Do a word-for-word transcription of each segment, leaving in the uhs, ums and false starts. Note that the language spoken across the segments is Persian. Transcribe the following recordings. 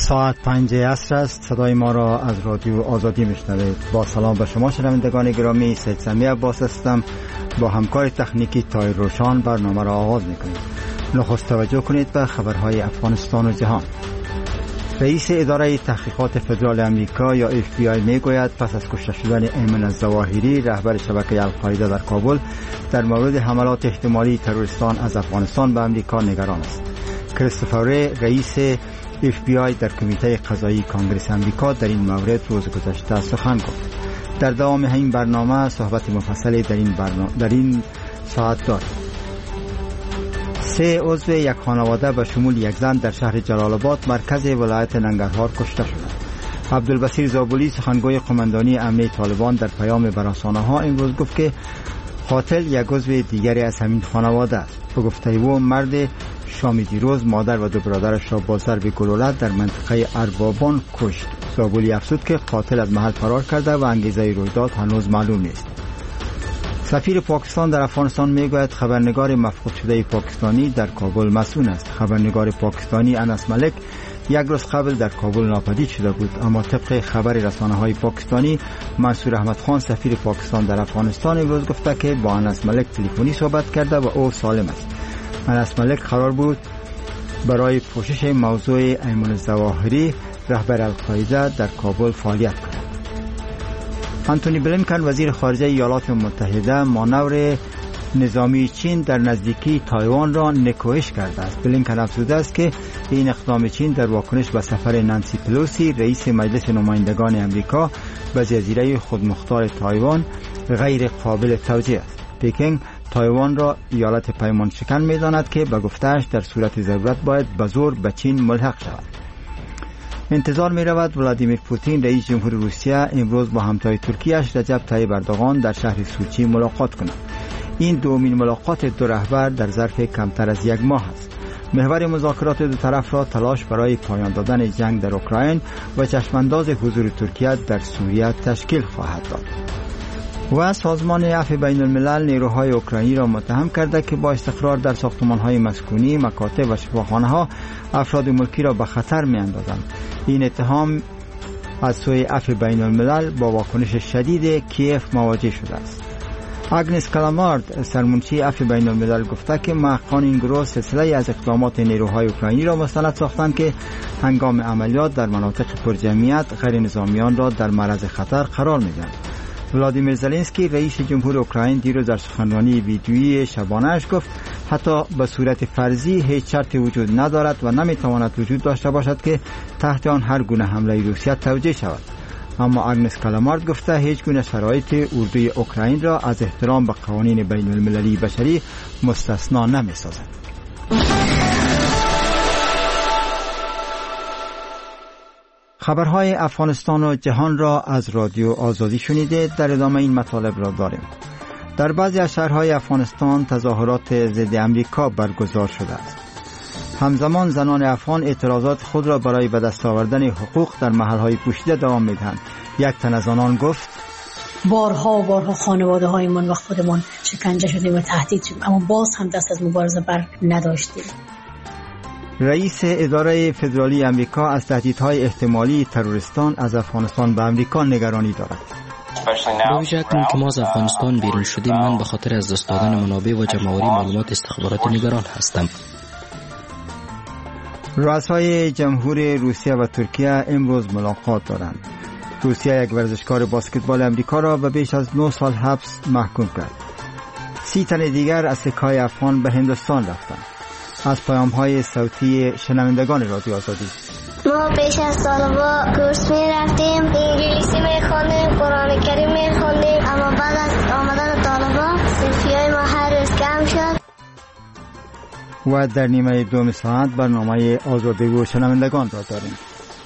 ساعت پنج عصر است. صدای ما را از رادیو آزادی میشنوید. با سلام به شما شنوندگان گرامی، سید سمی عباس هستم. با همکار تکنیکی تایر روشان برنامه را آغاز میکنیم. نخست توجه کنید به خبرهای افغانستان و جهان. رئیس اداره تحقیقات فدرال امریکا یا اف بی آی میگوید پس از کشته شدن ایمن الظواهری رهبر شبکه القاعده در کابل در مورد حملات احتمالی تروریستان از افغانستان به امریکا نگران است. کریستوفر ری، رئیس اف بی آی در کمیته قضایی کانگرس امریکا در این مورد روز گذشته سخن گفت. در دوام این برنامه صحبت مفصلی در این برنامه در این ساعت داریم. سه عضو یک خانواده به شمول یک زن در شهر جلال آباد مرکز ولایت ننگرهار کشته شدند. عبدالبصیر زابلی، سخنگوی قماندانی امنیه طالبان، در پیام به رسانه‌ها امروز گفت که قاتل یک عضو دیگری از همین خانواده است. به گفته او مرد شامی دیروز مادر و دو برادرش را با ضرب گلوله در منطقه اربابان کشت. زابلی افزود که قاتل از محل فرار کرده و انگیزه رویداد هنوز معلوم نیست. سفیر پاکستان در افغانستان میگوید خبرنگار مفقود شده پاکستانی در کابل مسئول است. خبرنگار پاکستانی انس ملک یک روز قبل در کابل ناپدید شده بود، اما طبق خبر رسانه‌های پاکستانی منصور احمد خان سفیر پاکستان در افغانستان امروز گفته که با انس ملک تلفنی صحبت کرده و او سالم است. انس ملک قرار بود برای پوشش موضوع ایمن الظواهری رهبر القاعده در کابل فعالیت کند. آنتونی بلینکن وزیر خارجه ایالات متحده مانور نظامی چین در نزدیکی تایوان را نکوهش کرده است. بلینکن افزوده است که این اقدام چین در واکنش به سفر نانسی پلوسی رئیس مجلس نمایندگان امریکا به جزیره خودمختار تایوان غیر قابل توجیه است. پکینگ تایوان را ایالت پیمان شکن می‌داند که به گفته‌اش در صورت ضرورت باید به زور به چین ملحق شود. انتظار می رود ولادیمیر پوتین رئیس جمهور روسیه امروز با همتای ترکیه‌اش رجب طیب اردوغان در شهر سوچی ملاقات کند. این دومین ملاقات دو رهبر در ظرف کمتر از یک ماه است. محور مذاکرات دو طرف را تلاش برای پایان دادن جنگ در اوکراین و چشمانداز حضور ترکیه در سوریه تشکیل خواهد داد. و سازمان عفو بین الملل نیروهای اوکراینی را متهم کرده که با استقرار در ساختمان‌های مسکونی، مکاتب و شفاخانه‌ها افراد ملکی را به خطر می‌اندازند. این اتهام از سوی عفو بین الملل با واکنش شدید کیف مواجه شده است. آگنس کلامارد، سرمنشی عفو بین الملل، گفته که محققان این گروه سلسله از اقدامات نیروهای اوکراینی را مستند ساختند که هنگام عملیات در مناطق پرجمعیت غیر نظامیان را در معرض خطر قرار می‌دهند. ولادیمیر زلنسکی رئیس جمهور اوکراین دیروز در سخنرانی ویدیویی شبانه‌اش گفت حتی به صورت فرضی هیچ شرطی وجود ندارد و نمیتواند وجود داشته باشد که تحت آن هر گونه حمله روسیه توجیه شود. اما آگنس کلامارد گفته هیچ گونه شرایط اردوی اوکراین را از احترام به قوانین بین المللی بشری مستثنا نمی‌سازد. خبرهای افغانستان و جهان را از رادیو آزادی شنیده. در ادامه این مطالب را داریم. در بعضی از شهرهای افغانستان تظاهرات ضد امریکا برگزار شده است. همزمان زنان افغان اعتراضات خود را برای به دست آوردن حقوق در محلهای پوشیده دوام می‌دهند. یک تن از آنان گفت بارها و بارها خانواده های من و خودمان شکنجه شدیم و تهدید شدیم، اما باز هم دست از مبارزه بر نداشتیم. رئیس اداره فدرالی امریکا از تهدیدهای احتمالی تروریستان از افغانستان به امریکا نگرانی دارد. با وجه اکنون که ما از افغانستان بیرون شدیم، من به خاطر از دست دادن منابع و جمع‌آوری معلومات استخباراتی نگران هستم. رؤسای جمهور روسیه و ترکیه امروز ملاقات دارند. روسیه یک ورزشکار بسکتبال امریکا را به بیش از نه سال حبس محکوم کرد. سی تن دیگر از سکه‌های افغان به هندوستان رفتند. از پیام‌های صوتی شنوندگان رادیو آزادی. ما پیش از طالبا کورس می رفتیم، انگلیسی می خوندیم، قرآن کریم می خوندیم، اما بعد از آمدن طالبا صرفی‌های ما هر روز کم شد. و در نیمه دوم ساعت برنامه آزادی و شنوندگان را داریم.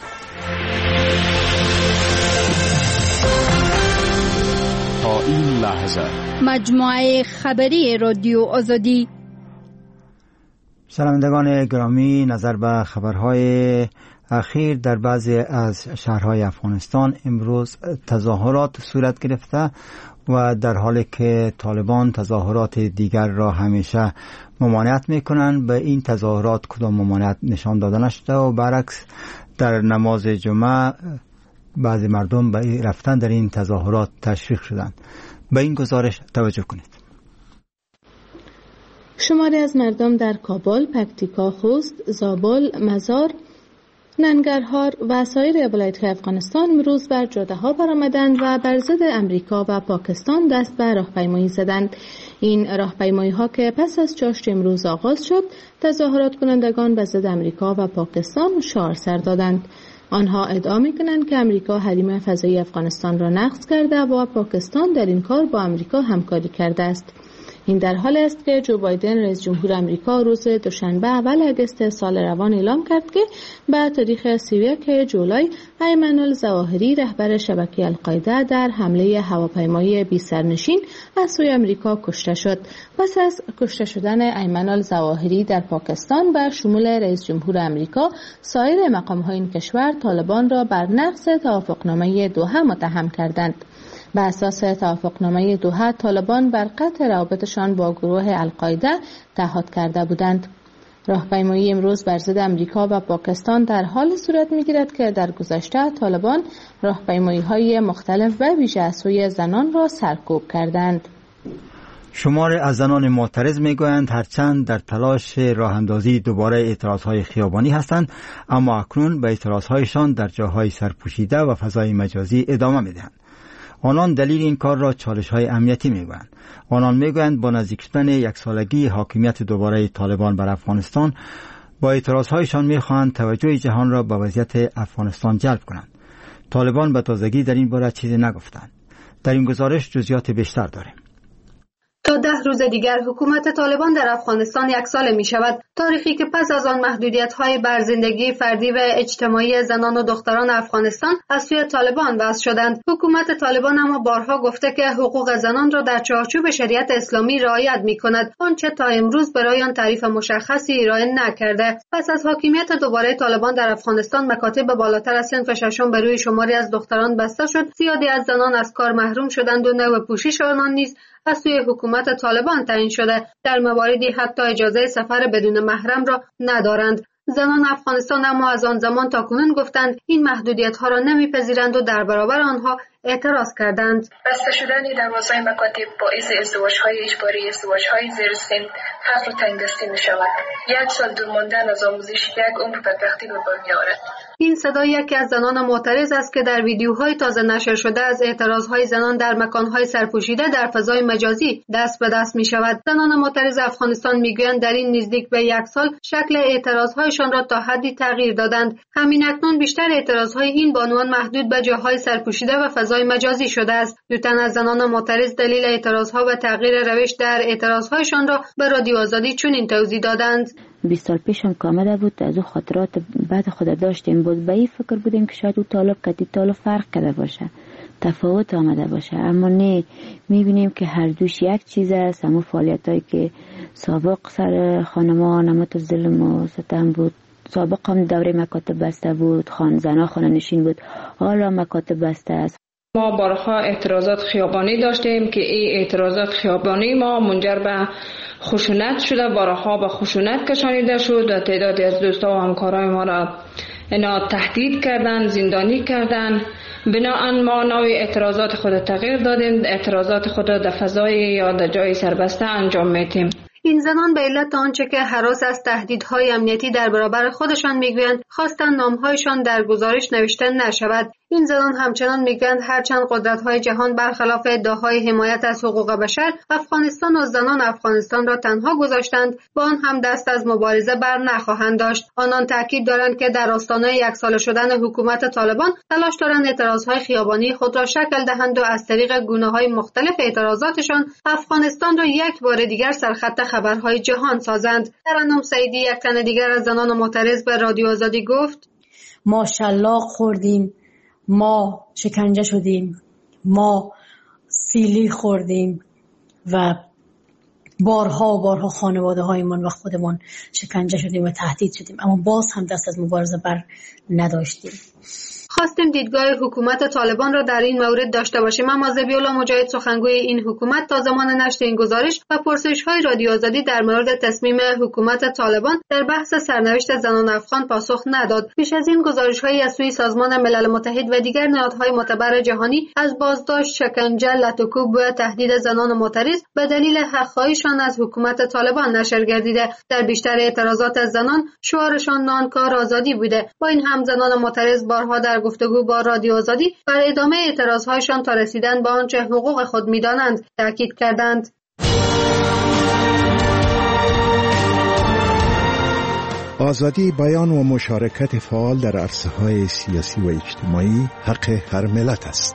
تا این لحظه مجموعه خبری رادیو آزادی. شنوندگان گرامی، نظر به خبرهای اخیر در بعضی از شهرهای افغانستان امروز تظاهرات صورت گرفته و در حالی که طالبان تظاهرات دیگر را همیشه ممانعت میکنند، به این تظاهرات کدام ممانعت نشان داده نشده و برعکس در نماز جمعه بعضی مردم به رفتن در این تظاهرات تشویق شدند. به این گزارش توجه کنید. شماری از مردم در کابل، پکتیکا، خوست، زابل، مزار، ننگرهار و سایر ولایت‌های افغانستان امروز بر جاده‌ها برآمدند و بر ضد امریکا و پاکستان دست به راهپیمایی زدند. این راهپیمایی‌ها که پس از چاشت امروز آغاز شد، تظاهرات کنندگان به ضد امریکا و پاکستان شعار سر دادند. آنها ادعا می‌کنند که امریکا حریم فضایی افغانستان را نقض کرده و پاکستان در این کار با امریکا همکاری کرده است. این در حالی است که جو بایدن رئیس جمهور امریکا روز دوشنبه اول آگوست سال روان اعلام کرد که به تاریخ سی و یک جولای ایمن الظواهری رهبر شبکه القاعده در حمله هواپیمایی بی سرنشین از سوی امریکا کشته شد. پس از کشته شدن ایمن الظواهری در پاکستان به شمول رئیس جمهور امریکا، سایر مقام‌های این کشور طالبان را بر نقض توافقنامه دوحه متهم کردند. به اساس توافقنامه دوحه، طالبان بر قطع روابطشان با گروه القاعده تعهد کرده بودند. راهپیمایی امروز بر ضد امریکا و پاکستان در حال صورت می‌گیرد که در گذشته طالبان راهپیمایی‌های مختلف و ویژه از سوی زنان را سرکوب کردند. شمار از زنان معترض میگویند هرچند در تلاش راه اندازی دوباره اعتراضهای خیابانی هستند، اما اکنون به اعتراضهایشان در جاهای سرپوشیده و فضای مجازی ادامه میدهند. آنان دلیل این کار را چالش‌های امنیتی میگویند. آنان میگویند با نزدیک شدن یک سالگی حاکمیت دوباره طالبان بر افغانستان، با اعتراضهایشان میخواهند توجه جهان را به وضعیت افغانستان جلب کنند. طالبان به تازگی در این باره چیزی نگفتند. در این گزارش جزئیات بیشتر داریم. تا ده روز دیگر حکومت طالبان در افغانستان یک سال می شود، تاریخی که پس از آن محدودیت‌های بر زندگی فردی و اجتماعی زنان و دختران افغانستان از سوی طالبان وضع شدند. حکومت طالبان اما بارها گفته که حقوق زنان را در چارچوب شریعت اسلامی رعایت می‌کند، آنچه تا امروز برای آن تعریف مشخصی ارائه نکرده. پس از حاکمیت دوباره طالبان در افغانستان، مکاتب بالاتر از صنف ششم بر روی شماری از دختران بسته شد. زیادی از زنان از کار محروم شدند و نوع پوشش آنان نیز از سوی حکومت طالبان تعیین شده. در مواردی حتی اجازه سفر بدون محرم را ندارند. زنان افغانستان اما از آن زمان تا کنون گفتند این محدودیت‌ها را نمی‌پذیرند و در برابر آنها اعتراض کردند. بسته شدن دروازه‌های مکاتب باعث ازدواج‌های اجباری، ازدواج‌های زیر سن، فقر و تنگدستی می‌شود. یک سال دور ماندن از آموزش یک عمر بدبختی به بار می‌آورد. این صدا یکی از زنان معترض است که در ویدیوهای تازه نشر شده از اعتراضهای زنان در مکانهای سرپوشیده در فضای مجازی دست به دست می شود. زنان معترض افغانستان میگویند در این نزدیک به یک سال شکل اعتراضهایشان را تا حدی تغییر دادند. همین اکنون بیشتر اعتراضهای این بانوان محدود به جاهای سرپوشیده و فضای مجازی شده است. دو تن از زنان معترض دلیل اعتراضها و تغییر روش در اعتراضهایشان را به رادیو آزادی چنین توضیح دادند. بیست سال پیشم که آمده بود، از اون خاطرات بعد خود داشتیم بود، به این فکر بودیم که شاید او طالب کتی طالب فرق کرده باشه، تفاوت آمده باشه، اما نه، میبینیم که هر دوش یک چیز است. همون فعالیت هایی که سابق سر خانما نمت ظلم و ستم بود، سابق هم دوره مکاتب بسته بود، خان زنا خانه نشین بود، حالا مکاتب بسته است. ما بارها اعتراضات خیابانی داشتیم که این اعتراضات خیابانی ما منجر به خشونت شده، بارها به خشونت کشانیده شد و تعدادی از دوستا و همکارای ما را اینا تهدید کردن، زندانی کردن. بناهن ما نوع اعتراضات خود تغییر دادیم، اعتراضات خود را در فضای یا در جای سربسته انجام میدیم. این زنان به علت آنچه که هراس از تهدیدهای امنیتی در برابر خودشان میگویند خواستند نامهایشان در گزارش نوشته نشود. این زنان همچنان میگویند هرچند قدرت‌های جهان برخلاف ادعاهای حمایت از حقوق بشر افغانستان و زنان افغانستان را تنها گذاشتند، با آن هم دست از مبارزه بر نخواهند داشت. آنان تاکید دارند که در آستانه یکساله شدن حکومت طالبان تلاش دارند اعتراضهای خیابانی خود را شکل دهند و از طریق گونه‌های مختلف اعتراضاتشان افغانستان را یک بار دیگر سرخط خبرهای جهان سازند. ترنم سعیدی، یک تن دیگر از زنان معترض، به رادیو آزادی گفت: ما شلاق خوردیم، ما شکنجه شدیم، ما سیلی خوردیم و بارها و بارها خانواده هایمان و خودمان شکنجه شدیم و تهدید شدیم، اما باز هم دست از مبارزه بر نداشتیم. خواستیم دیدگاه حکومت طالبان را در این مورد داشته باشیم، اما ذبیح‌الله مجاهد سخنگوی این حکومت تا زمان نشر این گزارش و پرسش‌های رادیو آزادی در مورد تصمیم حکومت طالبان در بحث سرنوشت زنان افغان پاسخ نداد. پیش از این گزارش‌هایی از سوی سازمان ملل متحد و دیگر نهادهای معتبر جهانی از بازداشت، شکنجه، لطوکوب و تهدید زنان معترض به دلیل حق‌خواهیشان از حکومت طالبان نشر گردیده. در بیشتر اعتراضات از زنان شعارشان نانکار آزادی بوده. با این هم زنان معترض بارها در گفتگو با رادیو آزادی بر ادامه اعتراضهایشان تا رسیدن به آنچه حقوق خود می‌دانند تاکید کردند. آزادی بیان و مشارکت فعال در عرصه‌های سیاسی و اجتماعی حق هر ملت است.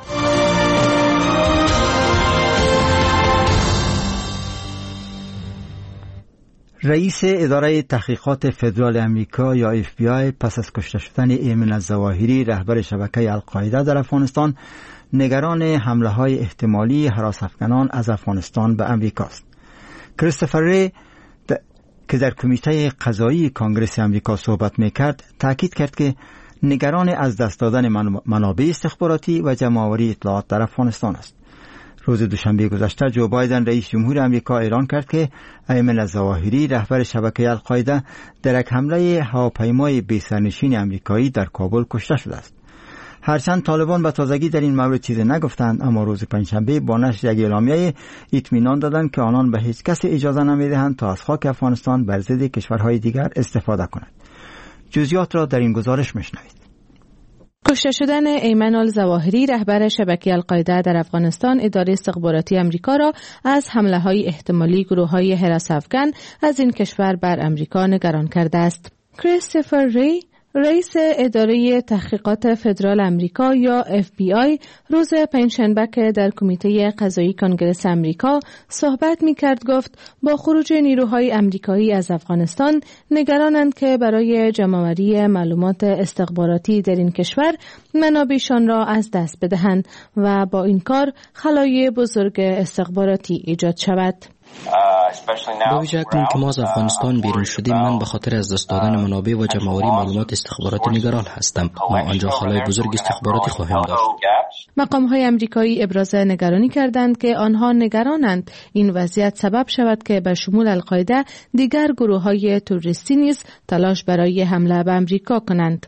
رئیس اداره تحقیقات فدرال امریکا یا اف بی آی پس از کشته شدن ایمن الظواهری رهبر شبکه القاعده در افغانستان نگران حمله های احتمالی هراس افغانان از افغانستان به امریکا است. کریستوفر ری که در کمیته قضایی کانگرس امریکا صحبت میکرد تاکید کرد که نگران از دست دادن منابع استخباراتی و جمع‌آوری اطلاعات در افغانستان است. روز دوشنبه گذشته جو بایدن رئیس جمهور امریکا اعلان کرد که ایمن الظواهری رهبر شبکه القاعده در یک حمله هواپیمای بی‌سرنشین امریکایی در کابل کشته شده است. هرچند طالبان به تازگی در این مورد چیزی نگفتند، اما روز پنجشنبه با نشر یک اعلامیه اطمینان دادند که آنان به هیچ کس اجازه نمیدهند تا از خاک افغانستان بر ضد کشورهای دیگر استفاده کند. جزئیات را در این گزارش میشنوید. کشته شدن ایمن الظواهری رهبر شبکه القاعده در افغانستان اداره استخباراتی امریکا را از حمله‌های احتمالی گروه‌های هراس افغان از این کشور بر امریکا نگران کرده است. کریستوفر ری رئیس اداره تحقیقات فدرال امریکا یا اف بی آی روز پنجشنبه که در کمیته قضایی کانگرس امریکا صحبت می‌کرد گفت با خروج نیروهای امریکایی از افغانستان نگرانند که برای جمع‌آوری معلومات استخباراتی در این کشور منابعشان را از دست بدهند و با این کار خلای بزرگ استخباراتی ایجاد شود. با وجه اکنون که ما از افغانستان بیرون شدیم، من به خاطر از دست دادن منابع و جمع‌آوری معلومات استخباراتی نگران هستم. ما آنجا خلای بزرگ استخباراتی خواهیم داشت. مقام‌های امریکایی ابراز نگرانی کردند که آنها نگرانند این وضعیت سبب شود که به شمول القاعده دیگر گروه‌های تروریستی نیز تلاش برای حمله به امریکا کنند.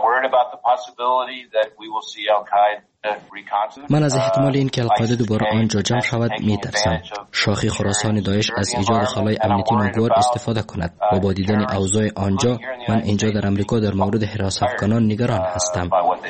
من از احتمال این که القاعده دوباره آنجا جمع شود می‌ترسم. شاخی خراسان داعش از ایجاد خلای امنیتی ناگوار استفاده کند و با دیدن اوضاع آنجا من اینجا در امریکا در مورد هراس افغانان نگران هستم.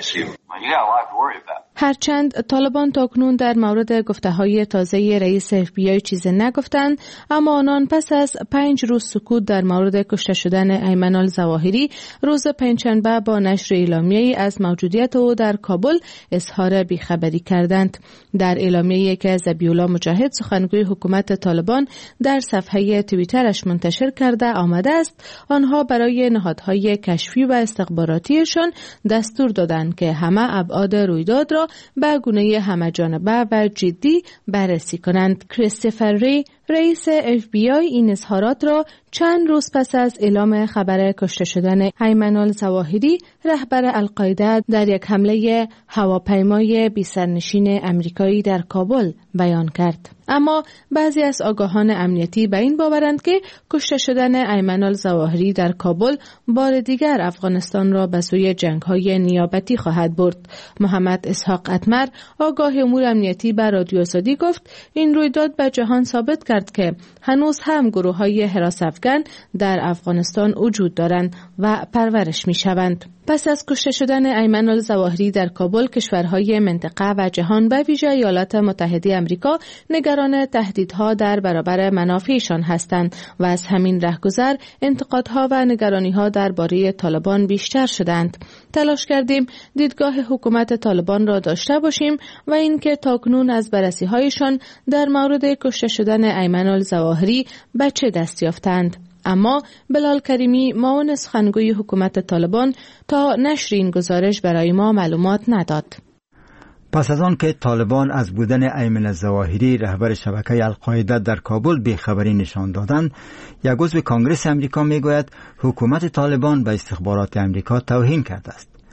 هرچند طالبان تاکنون در مورد گفته‌های تازه رئیس اف بی آی چیزی نگفتند، اما آنان پس از پنج روز سکوت در مورد کشته شدن ایمن الظواهری روز پنجشنبه با نشر اعلامیه‌ای از موجودیت او در کابل اظهار بیخبری کردند. در اعلامیه‌ای که ذبیح‌الله مجاهد سخنگوی حکومت طالبان در صفحه توییترش منتشر کرده آمده است، آنها برای نهادهای کشفی و استخباراتیشان دستور دادند که همه ابعاد رویداد را به گونه همه‌جانبه و جدی بررسی کنند. کریستوفر ری رئیس اف بی آی این اظهارات را چند روز پس از اعلام خبر کشته شدن ایمن الظواهری رهبر القاعده در یک حمله هواپیمای بی‌سرنشین امریکایی در کابل بیان کرد. اما بعضی از آگاهان امنیتی به این باورند که کشته شدن ایمن الظواهری در کابل بار دیگر افغانستان را به سوی جنگ‌های نیابتی خواهد برد. محمد اسحاق اتمر آگاه امور امنیتی به رادیو آزادی گفت این رویداد به جهان ثابت کرد که هنوز هم گروه‌های هراس افغان در افغانستان وجود دارند و پرورش می‌شوند. پس از کشته شدن ایمن الظواهری در کابل، کشورهای منطقه و جهان به ویژه ایالات متحده آمریکا نگران تهدیدها در برابر منافعشان هستند و از همین رهگذر انتقادها و نگرانیها درباره طالبان بیشتر شدند. تلاش کردیم دیدگاه حکومت طالبان را داشته باشیم و اینکه تاکنون از بررسی‌هایشان در مورد کشته شدن ایمن الظواهری به چه دست یافتند. اما بلال کریمی معاون سخنگوی حکومت طالبان تا نشر این گزارش برای ما معلومات نداد. پس از آن که طالبان از بودن ایمن الظواهری رهبر شبکه القاعده در کابل بیخبری نشان دادند، یک عضو کانگرس امریکا میگوید حکومت طالبان به استخبارات امریکا توهین کرده است.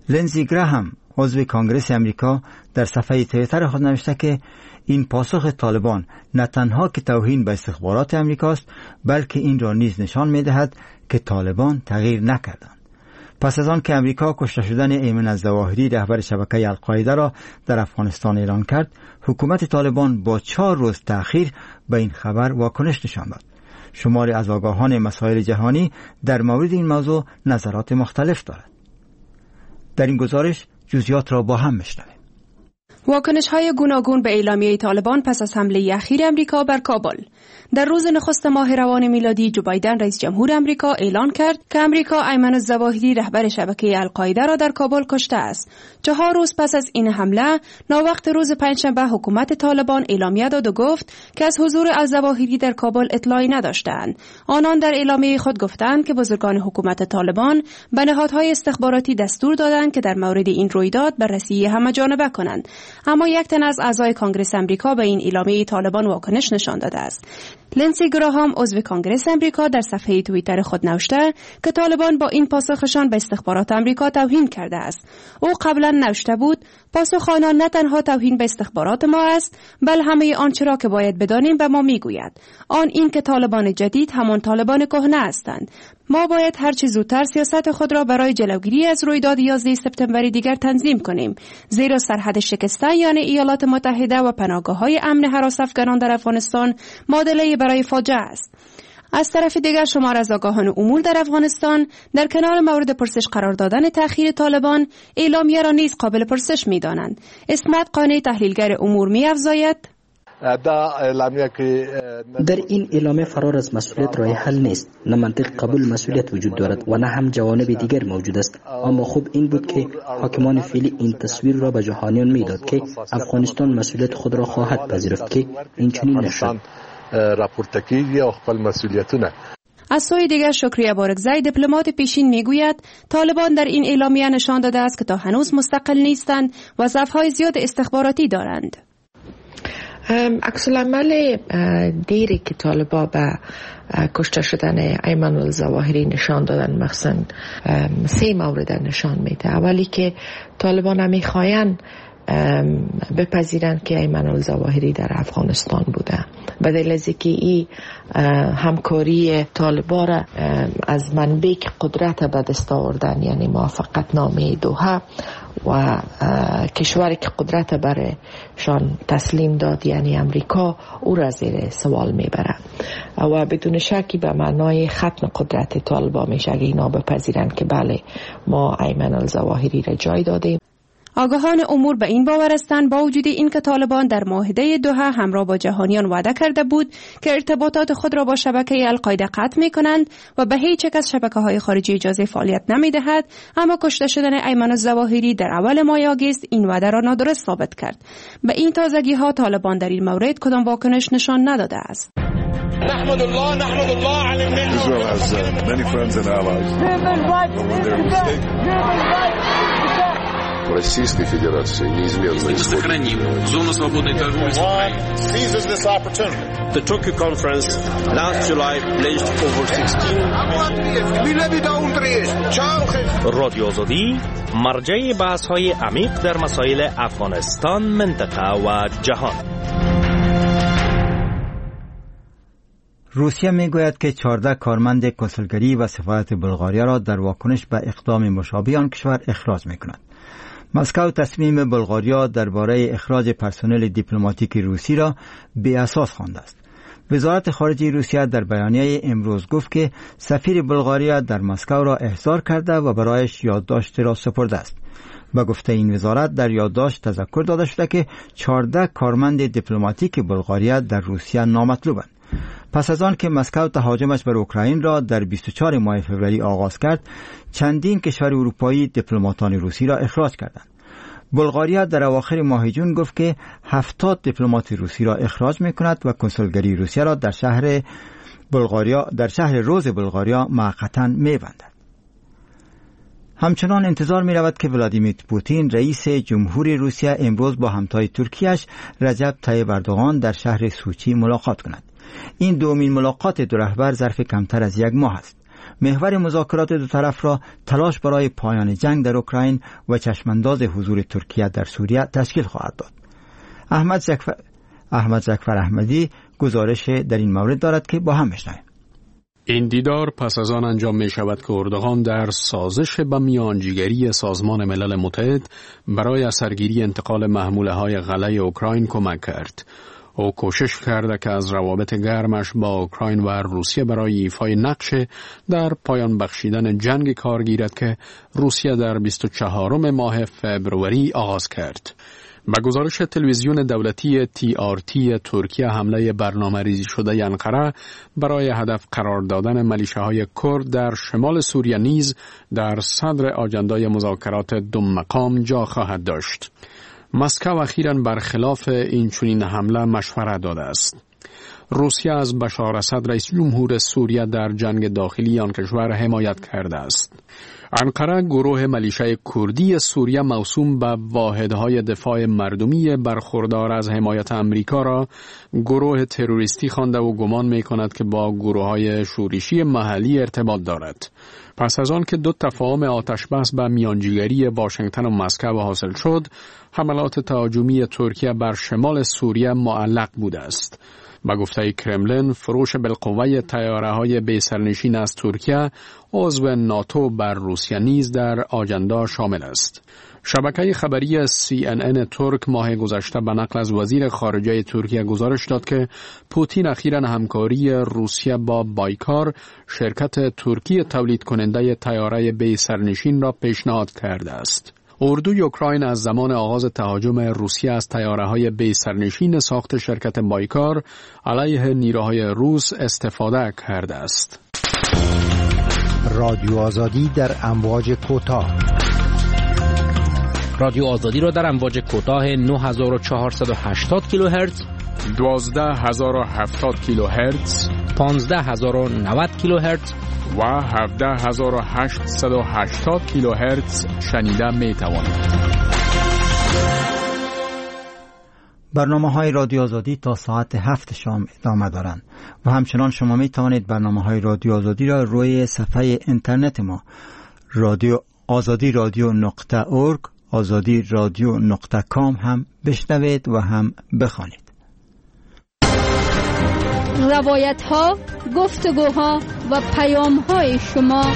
لنزی گراهام عضو کانگرس امریکا در صفحه توییتر خود نوشته که این پاسخ طالبان نه تنها که توهین به استخبارات امریکاست، بلکه این را نیز نشان می‌دهد که طالبان تغییر نکردند. پس از آن که امریکا کشته شدن ایمن الظواهری رهبر شبکه القاعده را در افغانستان اعلان کرد، حکومت طالبان با چهار روز تأخیر به این خبر واکنش نشان داد. شماری از آگاهان مسائل جهانی در مورد این موضوع نظرات مختلف دارد. در این گزارش جزئیات را با هم میشنویم. واکنش‌های گوناگون به اعلامیه طالبان پس از حمله اخیر امریکا بر کابل. در روز نخست ماه روان میلادی، جو بایدن رئیس جمهور امریکا اعلان کرد که امریکا ایمن الظواهری رهبر شبکه القاعده را در کابل کشته است. چهار روز پس از این حمله، ناوقت روز پنجشنبه حکومت طالبان اعلامیه داد و گفت که از حضور الظواهری در کابل اطلاعی نداشتند. آنان در اعلامیه خود گفتند که بزرگان حکومت طالبان به نهادهای استخباراتی دستور دادند که در مورد این رویداد بررسی همه‌جانبه کنند. اما یک تن از اعضای کانگرس امریکا به این اعلامیه طالبان واکنش نشان داده است. لنزی گراهام عضو کانگرس امریکا در صفحه توییتر خود نوشته که طالبان با این پاسخشان به استخبارات امریکا توهین کرده است. او قبلا نوشته بود پاسخ آنان نه تنها توهین به استخبارات ما است، بل همه آنچه را که باید بدانیم به ما میگوید. آن این که طالبان جدید همان طالبان کهنه هستند. ما باید هر چه زودتر سیاست خود را برای جلوگیری از رویداد یازده سپتامبر دیگر تنظیم کنیم، زیرا سرحد شکسته یعنی ایالات متحده و پناهگاه‌های امن هراس افغانان در افغانستان معادله برای فاجعه است. از طرف دیگر شمار از آگاهان امور در افغانستان در کنار مورد پرسش قرار دادن تأخیر طالبان، اعلامیه را نیز قابل پرسش می‌دانند. اسمت قانی تحلیلگر امور می‌افزاید در این اعلامیه فرار از مسئولیت راه حل نیست. نه منطق قبول مسئولیت وجود دارد و نه هم جوانب دیگر موجود است. اما خوب این بود که حاکمان فعلی این تصویر را به جهانیان میداد که افغانستان مسئولیت خود را خواهد پذیرفت که این چنین نشد. از سوی دیگر شکریه بارگزی دیپلمات پیشین میگوید طالبان در این اعلامیه نشان داده است که تا هنوز مستقل نیستند و ضعف‌های زیاد استخباراتی دارند. عکس العمل دیری که طالبان به کشته شدن ایمن الظواهری نشان دادن مخصوصا سه مورد نشان میده. اولی که طالبان هم میخواین بپذیرند که ایمن الظواهری در افغانستان بوده، بدل از اینکه این همکاری طالبان را از منبع قدرت به دست آوردن یعنی موافقت نامه دوحه و کشوری که قدرت برایشان تسلیم داد یعنی امریکا او را زیر سوال میبره و بدون شکی به معنای ختم قدرت طالبان میشه اگه اینا بپذیرند که بله ما ایمن الظواهری را جای دادیم. آگاهان امور به این باور هستند با وجود این که طالبان در معاهده دوحه همراه با جهانیان وعده کرده بود که ارتباطات خود را با شبکه القاعده قطع می کنند و به هیچ یک از شبکه های خارجی اجازه فعالیت نمی دهد، اما کشته شدن ایمن الظواهری در اول ماه آگوست این وعده را نادرست ثابت کرد. به این تازگی ها طالبان در این مورد کدام واکنش نشان نداده است. نحمد الله نحمد الله على Israel has uh, many friends and allies. Российской Федерации неизменно сохраним зону свободной торговли с Украиной. Seizes this opportunity. The Tokyo conference last July pledged over sixteen. رادیو آزادی مرجع بحث‌های عمیق در مسائل افغانستان، منطقه و جهان. روسیه میگوید که چهارده کارمند کنسولگری و سفارت بلغاریا را در واکنش به اقدام مشابه آن کشور اخراج میکند. مسکو تصمیم بلغاریا درباره اخراج پرسنل دیپلماتیک روسی را بی اساس خوانده است. وزارت خارجه روسیه در بیانیه امروز گفت که سفیر بلغاریا در مسکو را احضار کرده و برایش یادداشت را سپرده است. با گفته این وزارت در یادداشت تذکر داده شده که چهارده کارمند دیپلماتیک بلغاریا در روسیه نامطلوبند. پس از آن که مسکو تهاجمش بر اوکراین را در بیست و چهارم ماه فوریه آغاز کرد، چندین کشور اروپایی دیپلماتان روسی را اخراج کردند. بلغاریا در اواخر ماه جون گفت که هفتاد دیپلمات روسی را اخراج می‌کند و کنسولگری روسیه را در شهر بلغاریا در شهر روز بلغاریا موقتا می‌بندد. همچنان انتظار می رود که ولادیمیر پوتین رئیس جمهوری روسیه امروز با همتای ترکیه‌اش رجب طیب اردوغان در شهر سوچی ملاقات کند. این دومین ملاقات دو رهبر ظرف کمتر از یک ماه است. محور مذاکرات دو طرف را تلاش برای پایان جنگ در اوکراین و چشمانداز حضور ترکیه در سوریه تشکیل خواهد داد. احمد زکفر احمد زکفر احمدی گزارش در این مورد دارد که با هم بشنویم. این دیدار پس از آن انجام می شود که اردوغان در سازش به میانجیگری سازمان ملل متحد برای اثرگیری انتقال محموله های غله اوکراین کمک کرد. او کوشش کرده که از روابط گرمش با اوکراین و روسیه برای ایفای نقش در پایان بخشیدن جنگ کار گیرد که روسیه در بیست و چهارم ماه فبروری آغاز کرد. به گزارش تلویزیون دولتی تی آر تی ترکیه، حمله برنامه ریزی شده انقره برای هدف قرار دادن ملیشه‌های کرد در شمال سوریه نیز در صدر آجندای مذاکرات دو مقام جا خواهد داشت. مسکو اخیراً برخلاف این چنین حمله مشورت داده است. روسیه از بشار اسد رئیس جمهور سوریه در جنگ داخلی آن کشور حمایت کرده است. انقره گروه ملیشه کردی سوریه موسوم به واحدهای دفاع مردمی برخوردار از حمایت امریکا را گروه تروریستی خوانده و گمان می کند که با گروه‌های شورشی محلی ارتباط دارد. پس از آن که دو تفاهم آتشبس به میانجیگری واشنگتن و مسکو حاصل شد، حملات تهاجمی ترکیه بر شمال سوریه معلق بوده است. با گفته کرملین، فروش بالقوه طیاره‌های بی سرنشین از ترکیه عضو ناتو بر روسیه نیز در آجندا شامل است. شبکه خبری سی ان ان ترک ماه گذشته به نقل از وزیر خارجه ترکیه گزارش داد که پوتین اخیراً همکاری روسیه با بایکار، شرکت ترکی تولید کننده طیاره بی سرنشین را پیشنهاد کرده است. اردوی اوکراین از زمان آغاز تهاجم روسیه از طیاره‌های بی سرنشین ساخت شرکت بایکار علیه نیروهای روس استفاده کرده است. رادیو آزادی در امواج کوتاه. رادیو آزادی را در امواج کوتاه نه هزار و چهارصد و هشتاد کیلوهرتز، دوازده هزار و هفتاد کیلوهرتز، پانزده هزار و نود کیلوهرتز و هفده هزار و هشتصد و هشتاد کیلوهرتز شنیده می توانید. برنامه های رادیو آزادی تا ساعت هفت شام ادامه دارند و همچنان شما می توانید برنامه های رادیو آزادی را روی صفحه اینترنت ما رادیو آزادی رادیو نقطه اورگ آزادی رادیو نقطه کام هم بشنوید و هم بخوانید. روایت ها، گفتگوها و پیام های شما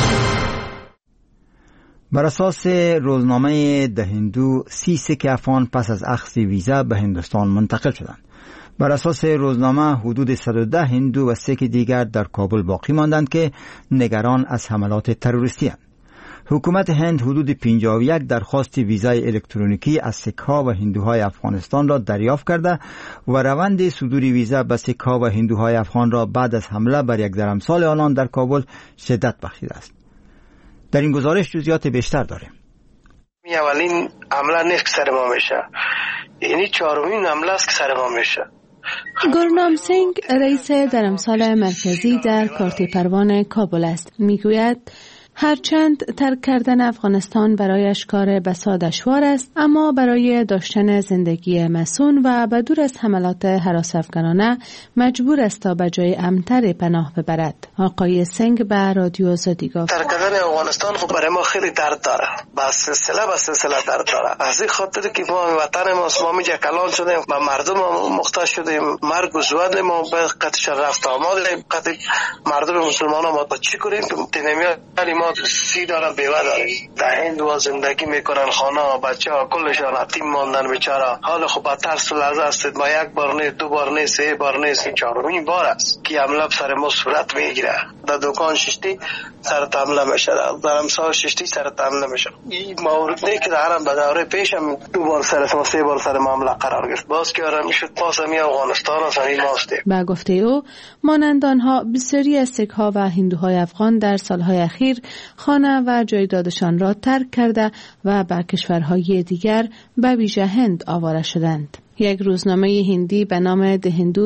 بر اساس روزنامه ده هندو، سی سیک افغان پس از اخذ ویزا به هندوستان منتقل شدند. بر اساس روزنامه حدود صد و ده هندو و سیک دیگر در کابل باقی ماندند که نگران از حملات تروریستی هستند. حکومت هند حدود پنجاه و یک درخواست ویزای الکترونیکی از سیک‌ها و هندوهای افغانستان را دریافت کرده و روند صدور ویزا به سیک‌ها و هندوهای افغان را بعد از حمله بر یک درمسال آنان در کابل شدت بخشیده است. در این گزارش جزئیات بیشتر داریم. این اولین حمله نیست که سر ما میشه، اینی چهارمین حمله است که سر ما میشه. گورنام سینگ رئیس درمسال مرکزی در کارت پروان کابل است. میگوید هرچند ترک کردن افغانستان برایش کار بسا دشوار است، اما برای داشتن زندگی مسون و بدور از حملات هراس افغانانه مجبور است تا به جای امن‌تر پناه ببرد. آقای سنگ به رادیو آزادی گفت ترک کردن افغانستان خب برای ما خیلی درد داره، با سلسله با سلسله درد داره. از این خاطر که ما وطن ما ما میجا کلان شدیم و مردم ما محتاج شدیم، مرگ و زود ما به قطعش رفت آماد قطع مردم مسلمان ما با چی کنیم که تنمیات ما سی دارن بیوه داریم. در هند و زندگی میکنن، خانه بچه ها کلشان یتیم ماندن بیچاره. حال خب با ترس و لرزه هستید، ما یک بار نه، دو بار نه، سه بار نه، این چهارمین بار است که حمله سر ما صورت میگیره. در دکان ششتی سر حمله میشه، در امسال ششتی سر حمله میشه. این مورد نه که دارم به دوره پیشم دو بار سر ما، سه بار سر معامله قرار گرفت. باز که آرام شد پاس می افغانستان اصلی ماست. با گفته او مانند آنها بسیاری از سیک‌ها و هندوهای افغان در سالهای اخیر خانه و جایدادشان را ترک کرده و به کشورهای دیگر به ویژه هند آواره شدند. یک روزنامه هندی به نام ده هندو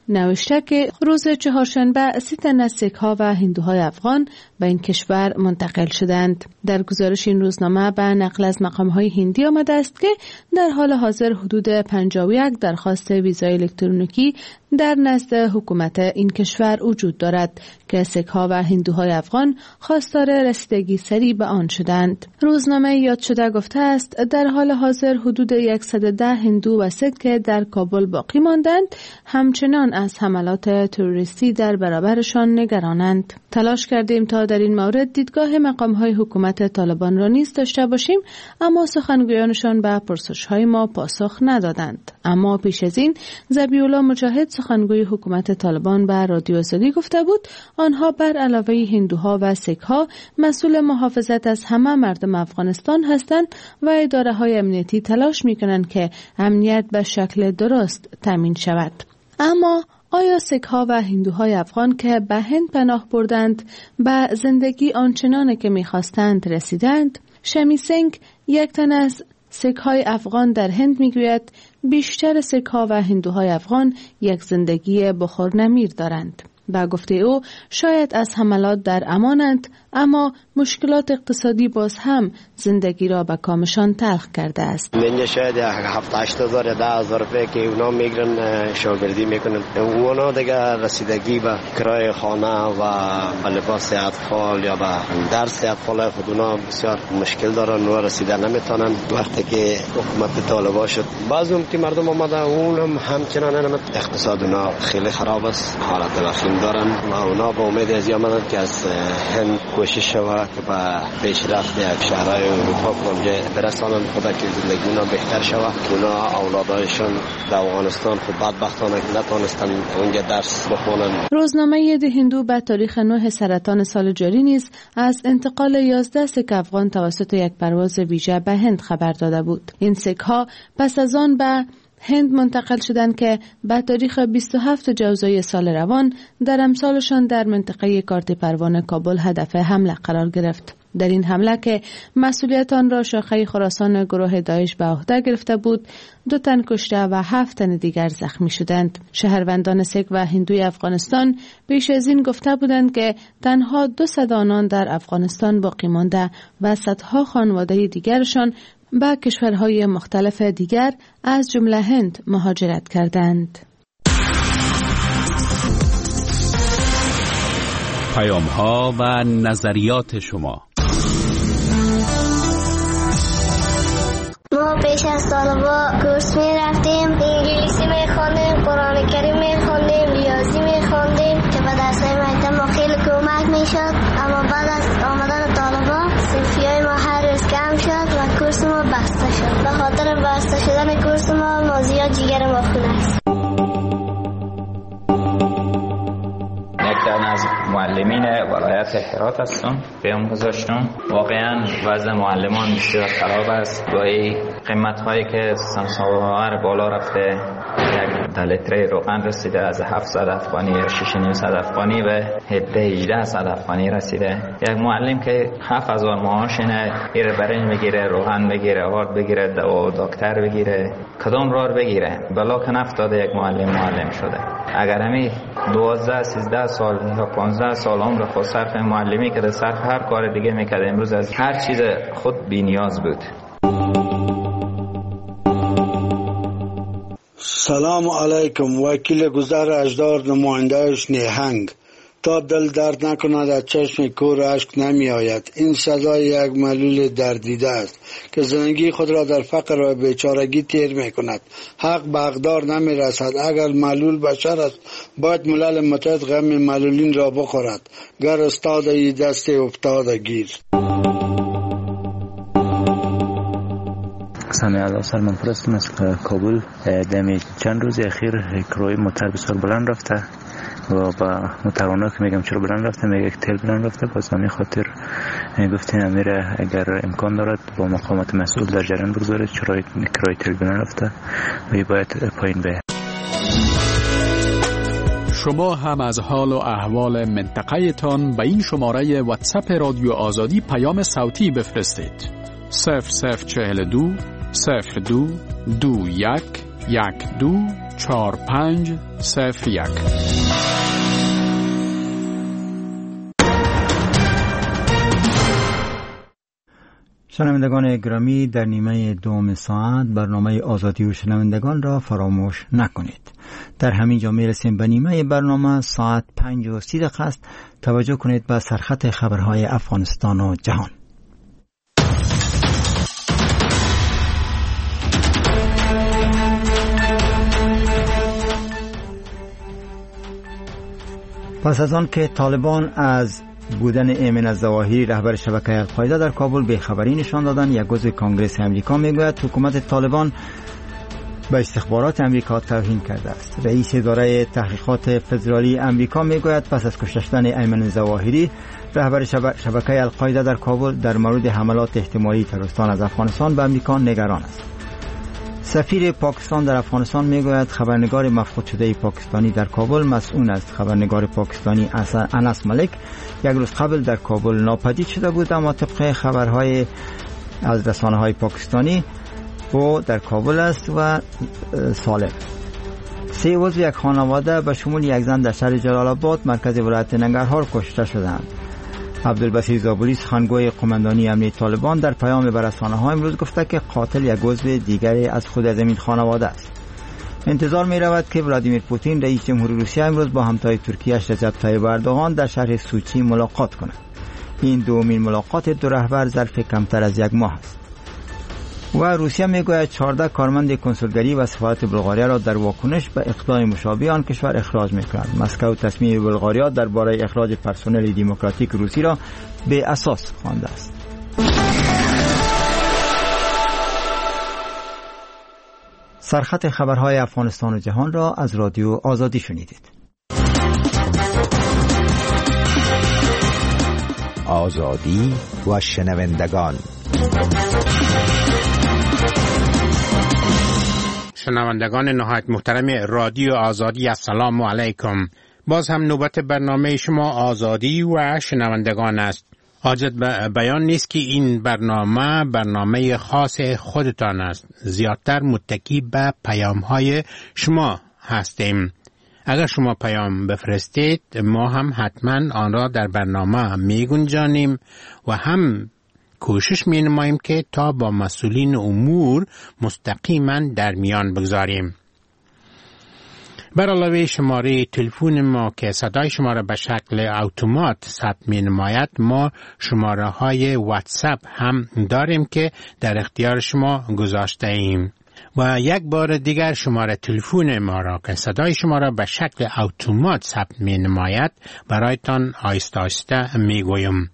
نوشته که روز چهارشنبه سی تن از سیک‌ها و هندوهای افغان به این کشور منتقل شدند. در گزارش این روزنامه به نقل از مقام‌های هندی آمده است که در حال حاضر حدود پنجاه و یک درخواست ویزای الکترونیکی در نزد حکومت این کشور وجود دارد که سیک‌ها و هندوهای افغان خواستار رسیدگی سریع به آن شدند. روزنامه یاد شده گفته است در حال حاضر حدود صد و ده هندو و سیک که در کابل باقی ماندند همچنان از حملات تروریستی در برابرشان نگرانند. تلاش کردیم تا در این مورد دیدگاه مقام‌های حکومت طالبان را نیز داشته باشیم، اما سخنگویانشان به پرسش‌های ما پاسخ ندادند. اما پیش از این ذبیح‌الله مجاهد سخنگوی حکومت طالبان به رادیو آزادی گفته بود آنها بر علاوه هندوها و سیک‌ها مسئول محافظت از همه مردم افغانستان هستند و اداره‌های امنیتی تلاش می‌کنند که امنیت به شکل درست تامین شود. اما آیا سیک‌ها و هندوهای افغان که به هند پناه بردند به زندگی آنچنان که می‌خواستند رسیدند؟ شمی سنگ یک تن از سیک‌های افغان در هند میگوید بیشتر سیک‌ها و هندوهای افغان یک زندگی بخورنمیر دارند. با گفته او شاید از حملات در امانند، اما مشکلات اقتصادی باز هم زندگی را به کامشان تلخ کرده است. من شاید هفت هشت هزار یا ده هزار روپیه که اونا میگرن شاگردی میکنن، اونا دیگه رسیدگی به کرای خانه و لباس اطفال یا به درس اطفال خود اونا بسیار مشکل دارن و رسیده نمیتونن. وقتی که حکومت طالبان شد بعضی که مردم آمده اون هم همچنان اقتصاد اونا خیلی خراب است، حالت وخیم دارن و اونا با امید از آمدن که از هند کوشش شود که به پیشرفت یک شهرهای اروپا کنجه برسانند خدا که زندگی اونا بهتر شود. اونا اولادایشون در افغانستان خود بدبختانه نتونستن اونجا درس بخونن. روزنامه د هندو به تاریخ نه سرطان سال جاری نیز از انتقال یازده سیک افغان توسط یک پرواز ویژه به هند خبر داده بود. این سیک‌ها پس از آن به هند منتقل شدند که به تاریخ بیست و هفتم جوزای سال روان در امسالشان در منطقه کارت پروانه کابل هدف حمله قرار گرفت. در این حمله که مسئولیت آن را شاخه خراسان گروه داعش به عهده گرفته بود، دو تن کشته و هفت تن دیگر زخمی شدند. شهروندان سیک و هندوی افغانستان پیش از این گفته بودند که تنها دو صد آنان در افغانستان باقی مانده و صدها خانواده دیگرشان به کشورهای مختلف دیگر از جمله هند مهاجرت کردند. پیام‌ها و نظریات شما. ما پیش از طالبا کورس می رفتیم، انگلیسی می خواندیم، قرآن کریم می خواندیم، ریاضی می خواندیم که به درسای مکتب ما خیلی کمک می شد. اما بعد از آمدن طالبا صفحه‌های ما هر روز کم شد و کورس ما بسته شد. به خاطر بسته شدن کورس ما ما زیاد جگر ما خونه است. از معلمین ولایت هرات هستم، پیام گذاشتم. واقعا وضع معلمان بسیار خراب است. با این قیمت هایی که سمسار بالا رفته، یک لیتر روغن رسیده از هفتصد افغانی یا شش و نیم صد افغانی به هجده صد افغانی رسیده. یک معلم که هفت هزار معاش اینه، ایره برنج بگیره، روغن بگیره، آرد بگیره، دوا دکتر بگیره، کدام راه بگیره؟ بلا که نفتاده یک معلم معلم شده. اگر همی دوازده سیزده سال یا پانزده سال عمر خود صرف معلمی که در صرف هر کار دیگه میکرد، امروز از هر چیز خود بی نیاز بود. سلام علیکم. وکیل گذر اجدار، نمایندهش نیهنگ. تا دل درد نکند از چشم کور اشک نمی آید. این سزای یک معلول دردیده است که زندگی خود را در فقر و بیچارگی تیر می کند. حق به حقدار نمی رسد. اگر معلول بشر است باید ملل متحد غم معلولین را بخورد. گر استاد ای دست افتاده گیر. سامی الله سلمان پرستم از کابل. دمی چند روز اخیر کروی موتر بسیار بلند رفته و با متوانا که میگم چرا بلند رفته، میگه یک تل بلند رفته. باز همین خاطر گفتین امیره اگر امکان دارد با مقامات مسئول در جریان بگذارید چرا کرای تل بلند رفته و باید پایین به. شما هم از حال و احوال منطقه تان به این شماره واتساپ رادیو آزادی پیام صوتی بفرستید. صفر صفر چهل دو صفر دو دو یک یک دو چهار پنج صفر یک. شنوندگان گرامی، در نیمه دوم ساعت برنامه آزادی و شنوندگان را فراموش نکنید. در همین جا میرسیم به نیمه برنامه. ساعت پنج و سی دقیقه است. توجه کنید به سرخط خبرهای افغانستان و جهان. پس از آن که طالبان از بودن ایمن الظواهری رهبر شبکه القاعده در کابل بیخبری نشان دادند، یک عضو کانگرس امریکا میگوید حکومت طالبان به استخبارات امریکا توهین کرده است. رئیس اداره تحقیقات فدرالی امریکا میگوید پس از کشته شدن ایمن الظواهری رهبر شبکه القاعده در کابل در مورد حملات احتمالی تروریستان از افغانستان به امریکا نگران است. سفیر پاکستان در افغانستان میگوید خبرنگار مفقود شده پاکستانی در کابل مسئول است. خبرنگار پاکستانی انس ملک یک روز قبل در کابل ناپدید شده بود، اما طبق خبرهای از رسانه‌های پاکستانی او در کابل است و سالم. سه عضو یک خانواده به شمول یک زن در شهر جلال آباد مرکز ولایت ننگرهار کشته شدند. عبدالبصیر زابلی سخنگوی قماندانی امنیت طالبان در پیام به رسانه‌ها امروز گفته که قاتل یک عضو دیگری از خود از این خانواده است. انتظار می رود که ولادیمیر پوتین رئیس جمهوری روسیه امروز با همتای ترکیه‌اش رجب طیب اردوغان در شهر سوچی ملاقات کند. این دومین ملاقات دو رهبر ظرف کمتر از یک ماه است. و روسیه میگوید چهارده کارمند کنسولگری و سفارت بلغاریا را در واکنش به اقدام مشابه آن کشور اخراج می‌کند. مسکو تصمیم بلغاریا درباره اخراج پرسنل دموکراتیک روسی را به اساس خوانده است. سرخط خبرهای افغانستان و جهان را از رادیو آزادی شنیدید. آزادی و شنوندگان. شنوندگان نهایت محترم رادیو آزادی، السلام علیکم. باز هم نوبت برنامه شما آزادی و شنوندگان است. حاجت بیان نیست که این برنامه برنامه خاص خودتان است. زیادتر متکی به پیام های شما هستیم. اگر شما پیام بفرستید ما هم حتما آن را در برنامه می گنجانیم و هم کوشش می نماییم که تا با مسئولین امور مستقیما در میان بگذاریم. بر علاوه شماره تلفن ما که صدای شما را به شکل اتومات ثبت می نماید، ما شماره های واتساپ هم داریم که در اختیار شما گذاشته ایم. و یک بار دیگر شماره تلفن ما را که صدای شما را به شکل اتومات ثبت می نماید برایتان آهسته آهسته می گویم.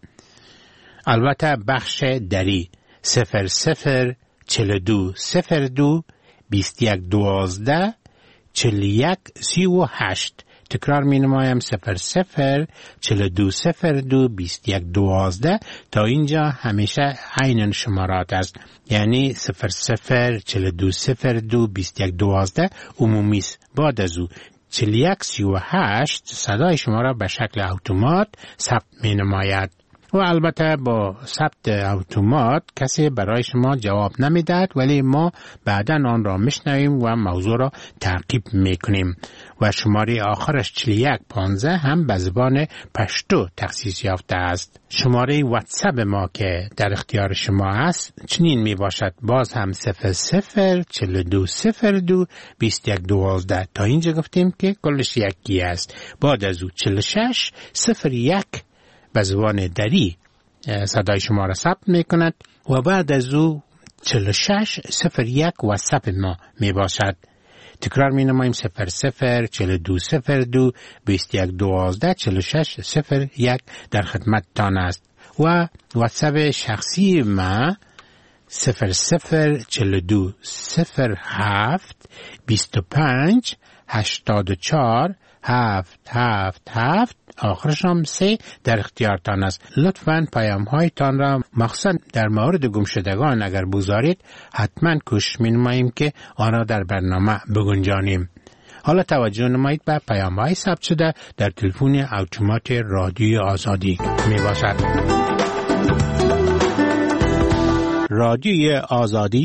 البته بخش دری صفر صفر چل دو صفر دو بیست یک دوازده چل یک سی و هشت. تکرار می نمایم صفر صفر چل دو صفر دو بیست یک دوازده. تا اینجا همیشه عین شمارات است، یعنی صفر صفر چل دو صفر دو بیست یک دوازده عمومی است. بعد از او چل یک سی و هشت صدای شما را به شکل اتومات ثبت می نماید. و البته با ثبت اتومات کسی برای شما جواب نمیدهد، ولی ما بعداً آن را میشنویم و موضوع را تعقیب میکنیم. و شماره آخرش چل یک پانزده هم به زبان پشتو تخصیص یافته است. شماره واتساپ ما که در اختیار شما است چنین می باشد، باز هم صفر صفر چل دو صفر دو بیست یک دوازده. تا اینجا گفتیم که کلش یکی است. بعد از او چل و شش صفر یک به زبان دری صدای شما را ثبت می کند و بعد از او چل و شش صفر یک واتساپ ما می باشد. تکرار می نماییم صفر صفر چل دو صفر دو بیست یک دوازده چل و شش صفر یک در خدمت تان است. و واتساپ شخصی ما صفر صفر چل دو صفر هفت بیست و پنج هشتاد و چهار هفت هفت هفت آخرش هم سه در اختیارتان است. لطفاً پیام هایتان را مخصوصاً در مورد گمشدگان اگر بگذارید حتما کوشش می‌نماییم که آن را در برنامه بگنجانیم. حالا توجه نمایید به پیام های ثبت شده در تلفن اتومات رادیو آزادی می باشد. رادیو آزادی است.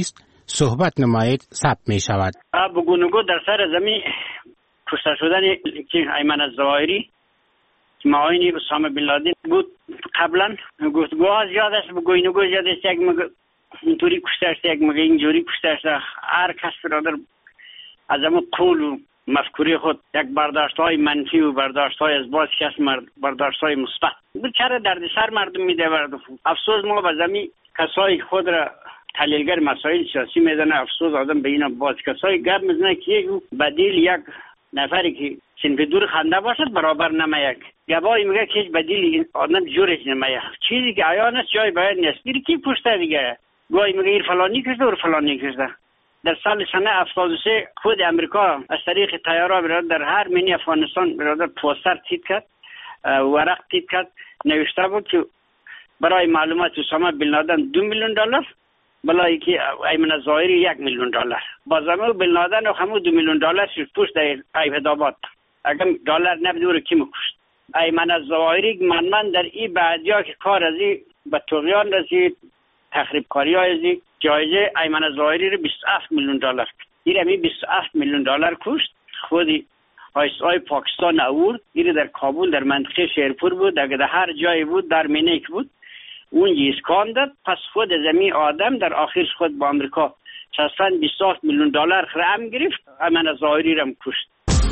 صحبت نمایید ثبت می شود. بگونگو در سر زمین کشته شدن ایمن الظواهری که معاونی اسامه بن لادن بود قبلا گفتگوها زیاد است، بگوینگو زیاد است، یک مگه اینطوری کشته است، یک مگه اینجوری کشته است. هر کس برادر از همون قول و مفکوری خود یک برداشت های منفی و برداشت های از باز کس برداشت های مثبت بچره دردسر مردم میده. افسوس ما به زمین کسای خود را تحلیلگر مسائل سیاسی میدنه، افسوس آدم به اینا باز کسای گپ میزنه که یک بدیل یک نفری که سنف دور خنده باشد برابر نمیک گواهی میگه که هیچ بدیل آدم جورش نمیه. چیزی که عیان است جای باید نیست گیری کی پشته دیگه گاهی میگه ایر فلانی کشته و فلانی کشته. در سال سنه هفتاد و سه خود امریکا از طریق طیاره برادر در هر منی افغانستان برادر پوستر تیت کرد، ورق تیت کرد، نوشته بود که برای معلومات اسامه بن لادن دو میلیون دلار، برای که ایمن الظواهری یک میلیون دلار. با زمان بن لادن و همون دو میلیون دلار شد پشت ایبدآباد. اگر دلار نبود رو کی میکشت؟ ایمن الظواهری من من در این بعدیا که کار از این به طغیان رسید، تخریب کاری های از جایزه ایمن الظواهری رو بیست و هفت میلیون دلار. این همی بیست و هفت میلیون دلار کشت. خودی آیس آی پاکستان آورد. این در کابل در منطقه شیرپور بود. اگر در هر جایی بود در مینیک بود. اون اسکان داد. پس خود زمین آدم در آخرش خود با امریکا شصت بیست و هفت میلیون دلار خرم گرفت. ایمن الظواهری رو کشت.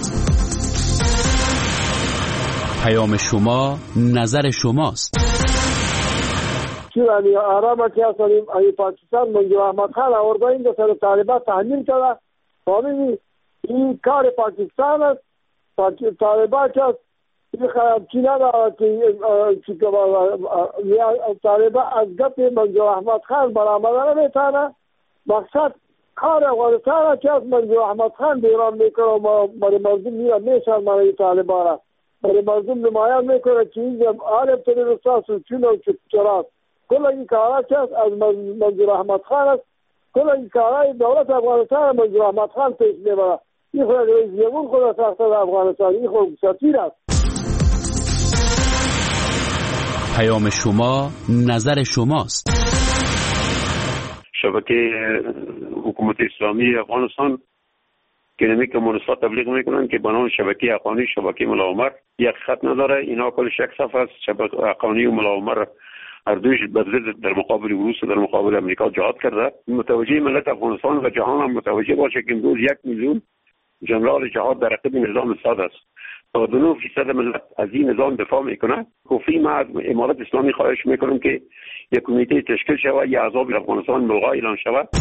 پیام شما نظر شماست. چرا آرام که اصلیم ای پاکستان منجو احمد خان آورده این در سر طالبان تحمیل کرده. فهمیدی این کار پاکستان است. طالبان که این خرابچی نداره که طالبان از گپ منجو احمد خان برآمده نمیتونه. مقصد کار افغانستان که از منجو احمد خان بیران میکنه و برای مردم میاد میشن برای طالبان را برای مردم نمایان میکنه که این عالم تروریست و چون و چراست. کل این کارا که از منظور احمد خان است. کل این کارای دولت افغانستان منظور احمد خان پیش میبره. این خود رئیس جمهور خود ساخته افغانستان. این خود سفیر است. پیام شما نظر شماست. شبکه حکومت اسلامی افغانستان که نمی کمونیست‌ها تبلیغ میکنن که بنام شبکه حقانی شبکه ملاعمر یک خط نداره. اینا کلش یک صفحه است. شبکه حقانی و ملاعمر هر دویش بدل در مقابل روس و در مقابل امریکا جهاد کرده. متوجه ملت افغانستان و جهان هم متوجه باشه که امروز یک میلیون جنرال جهاد در رقب نظام اسد است. تا دو نه فیصد ملت از این نظام دفاع میکنه. کوفی ما از امارت اسلامی خواهش میکنم که یک کمیته تشکیل شود، یک عذاب افغانستان ملغا اعلان شود.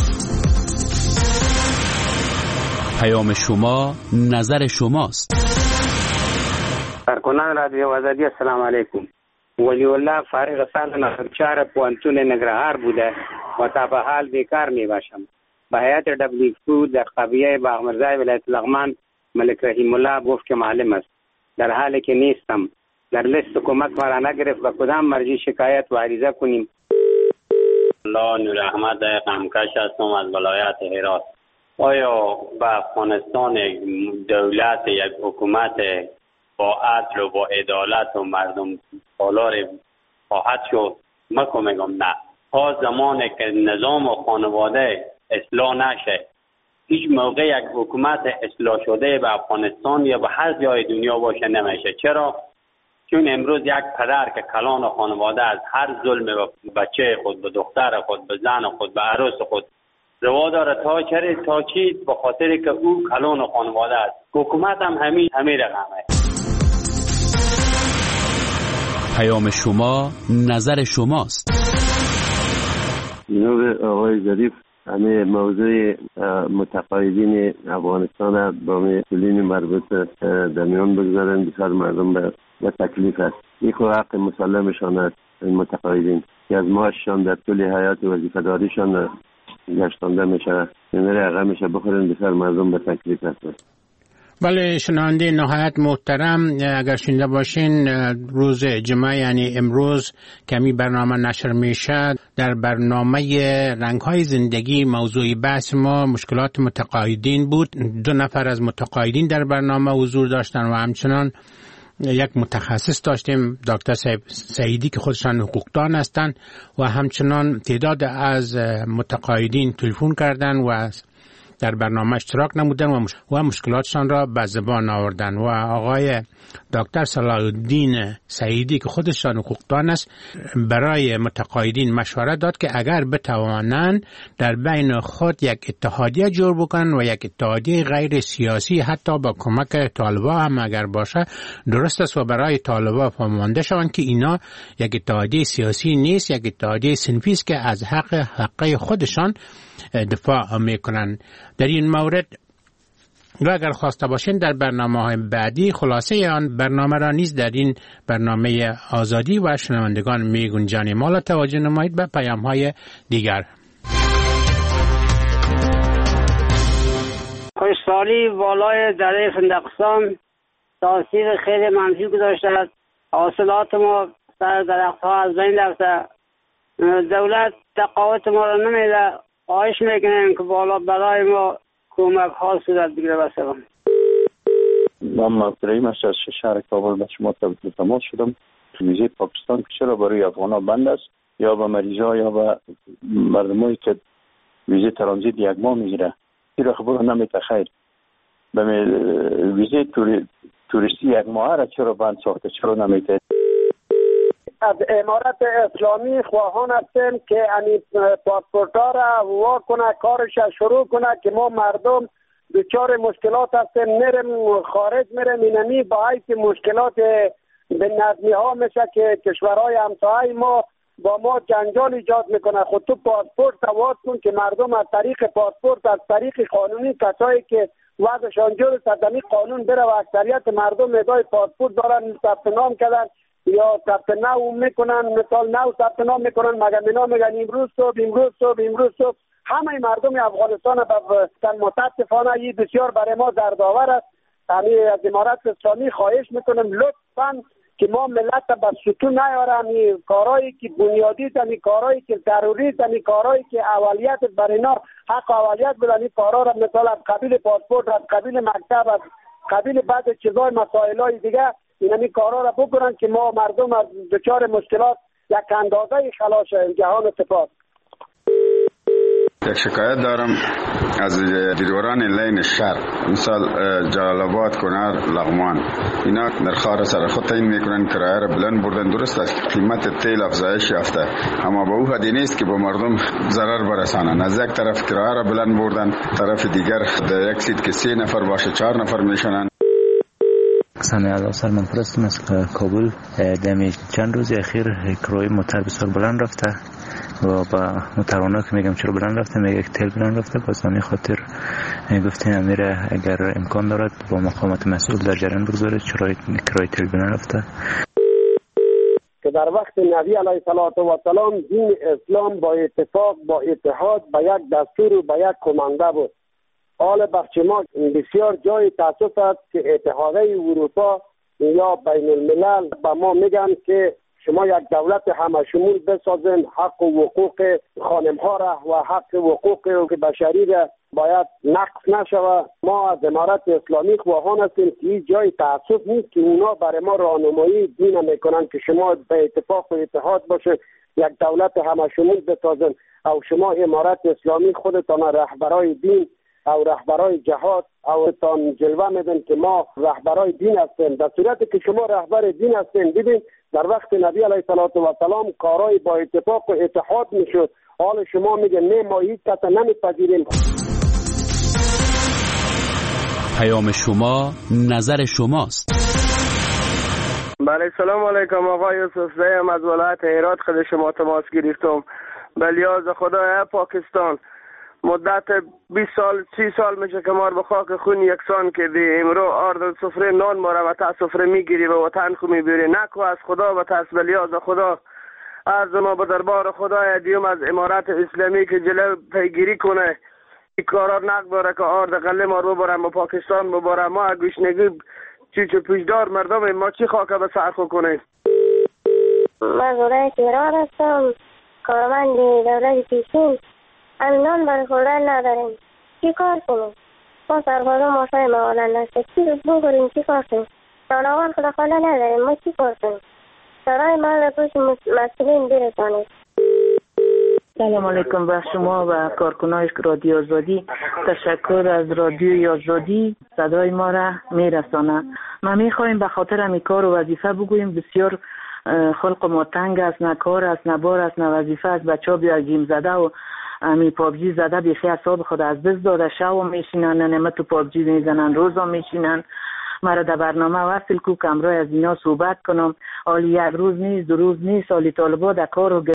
پیام شما نظر شماست. کارکنان رادیو آزادی السلام علیکم. ولی الله فارغ سال نخرچار پوانتون نگرهار بوده و تا به حال بیکار می باشم. به هیئت دبلیو اف در قضیه باغ مرزای ولایت لغمان ملک رحیم الله گفت که معلم است. در حالی که نیستم. در لیست حکومت ما را نگرفت. به کدام مرجع شکایت و عریضه کنیم؟ الله نور احمد قمکش هستم از ولایت هرات. آیا به افغانستان دولت یک حکومت با عدل و با عدالت و مردم سالار خواهد شد؟ من که میگم نه. تا زمانی که نظام و خانواده اصلاح نشه هیچ موقع یک حکومت اصلاح شده به افغانستان یا به هر جای دنیا باشه نمیشه. چرا؟ چون امروز یک پدر که کلان و خانواده از هر ظلم به بچه خود، به دختر خود، به زن خود، به عروس خود روا داره تا چه تا چی؟ به خاطر که او کلان و خانواده است. حکومت هم همین همین رقمه. پیام شما نظر شماست. جناب آقای ظریف همه موضوع متقاعدین افغانستان با مسئولین مربوط در میان بگذارن. بسیار مردم به تکلیف است. این خود حق مسلمشان است. این متقاعدین که از معاششان در طول حیات وظیفه داریشان گشتانده میشه نمره عقب میشه بخورن. بسیار مردم به تکلیف است. بله شنونده نهایت محترم، اگر شنیده باشین روز جمعه یعنی امروز کمی برنامه نشر میشه. در برنامه رنگ‌های زندگی موضوع بحث ما مشکلات متقاعدین بود. دو نفر از متقاعدین در برنامه حضور داشتن و همچنان یک متخصص داشتیم، دکتر سعیدی که خودشان حقوقدان هستند و همچنان تعداد از متقاعدین تلفن کردن و در برنامه اشتراک نمودن و, مش... و مشکلاتشان را به زبان آوردن و آقای دکتر صلاح الدین سعیدی که خودشان حقوقدان است برای متقاعدین مشورت داد که اگر بتوانند در بین خود یک اتحادیه جور بکنن و یک اتحادیه غیر سیاسی حتی با کمک طالبا هم اگر باشه درست است و برای طالبا فهمانده شوند که اینا یک اتحادیه سیاسی نیست، یک اتحادیه صنفی است که از حق حقه خودشان دفاع میکنن. در این مورد و اگر خواسته باشین در برنامه های بعدی خلاصه آن برنامه را نیز در این برنامه آزادی و شنوندگان می گنجانیم. حالا توجه نمایید به پیام های دیگر. خشکسالی بالای دره فندقستان تاثیر خیلی منفی گذاشته است. حاصلات ما سر درخت ها از بین رفته. دولت تقاعد ما را نمیده. خواهش میکنیم که بالا برای ما کمک ها صورت بگیره. بسیارم من ابراهیم است از شهر کابل به شما تماس شدم. ویزه پاکستان که چرا برای افغانا بند است یا به مریضا یا به مردمایی که ویزه ترانزیت یک ماه میگیره این خبر نمیته خیر. به ویزه توری... توریستی یک ماه را چرا بند ساخته، چرا نمیته؟ از امارت اسلامی خواهان هستیم که این پاسپورت ها را وا کنه، کارش شروع کنه که ما مردم دچار مشکلات هستیم، میرم خارج میرم اینمی با حیث مشکلات به نظمی ها میشه که کشورهای همسایه ما با ما جنجال ایجاد میکنه. خود تو پاسپورت وا کن که مردم از طریق پاسپورت از طریق قانونی کسایی که وضعشان جور صدمی قانون بره و اکثریت مردم ادای پاسپورت دارن ثبت نام کردن یا ثبت نام میکنن، مثال نو ثبت نام میکنن مگر اینا میگن امروز صبح امروز صبح امروز صبح. همه مردم افغانستان به متاسفانه این بسیار برای ما دردآور است. یعنی از امارت اسلامی خواهش میکنم لطفاً که ما ملت به ستون نیارم. این کارهایی که بنیادی است، این کارهایی که ضروری است، این کارهایی که اولیت برای اینا حق اولیت بدن، این کارها را مثال از قبیل پاسپورت، از قبیل مکتب، از قبیل بعض چیزای مسائلای دیگه این کارها را بکنن که ما مردم از دچار مشکلات یک اندازه خلاص شویم. جهان سپاس. یک شکایت دارم از دیدوران لین شرق، مثال جلال آباد، کنر، لغمان. اینا در خار سر خود تعیین میکنن، کرایه را بلند بردن. درست است قیمت تیل افزایش یافته، اما به او حدی نیست که به مردم ضرر برسانند. از یک طرف کرایه را بلند بردن، طرف دیگر در یک سیت که سه نفر باشه چهار نفر میشنن. سامع الله سلمان پرستم از کابل. دمی چند روز اخیر کرایه موتر بسیار بلند رفته و با متوانا که میگم چرا بلند رفته، میگه یک تیل بلند رفته. باز همین خاطر گفتیم امیر اگر امکان دارد با مقامات مسئول در جریان بگذارید چرا کرایه تیل بلند رفته. که در وقت نبی علیه السلام دین اسلام با اتفاق با اتحاد با یک دستور و با یک کمانده بود. حال بخش ما بسیار جای تاسف است که اتحادیه اروپا یا بین الملل به ما میگن که شما یک دولت همه شمول بسازین، حق و حقوق خانم ها را و حق و حقوق بشری را باید نقص نشوه. ما از امارت اسلامی خواهان هستیم که این جای تاسف نیست که اونا برای ما راهنمایی دین میکنن که شما به اتفاق و اتحاد باشه، یک دولت همه شمول بسازین. او شما امارت اسلامی خودتان رهبرای دین او رهبرای جهاد او تان جلوه میدن که ما رهبرای دین هستیم. در صورتی که شما رهبر دین هستین، ببین در وقت نبی علیه السلام کارهای با اتفاق و اتحاد میشد. حال شما میگه نه ما هیچ کس نمیپذیریم. پیام شما نظر شماست. بله سلام علیکم آقای یوسف زیم از ولایت هرات خود شما تماس گرفتم. بلیاز خدای پاکستان مدت بیست سال سی سال میشه که ما به خاک خون یکسان کردی. امرو آرد سفره نان ما را و تا سفره میگیری و وطن خو میبری. نکو از خدا و تا بلیاز خدا از ما به دربار خدای دیوم از امارت اسلامی که جلو پیگیری کنه این کارا نق داره که آرد قله ما رو ببرم و پاکستان ببرم. ما گوشنگی چی چه پیشدار مردم ما چی خاکه به سرخو کنه. من ولایت تهران هستم، کارمند دولت پیشین. امینان برای خوردن نداریم، چی کار کنیم؟ ما سربازا ماسای موالن هسته، چی بکنیم، چی کار کنیم؟ جانوان خدا خاله نداریم، ما چی کار کنیم؟ سرای ما را پیش مسئولین برسانید. سلام علیکم به شما و کارکنای رادیو آزادی. تشکر از رادیو آزادی صدای ما را میرسانه. ما میخوایم به خاطر همی کار و وظیفه بگوییم. بسیار خلق ما تنگ است، نه کار است، نه بار است، نه وظیفه است. بچه ها بیا گیم زده و امی پابجی زده بیخی اصاب خود از دست داده. شو میشینن، نمه تو پابجی میزنن، روزا میشینن. مرا در برنامه وصل کو کمرای از اینا صحبت کنم. حالی یک روز نیست، دو روز نیست، حالی طالبا در کار و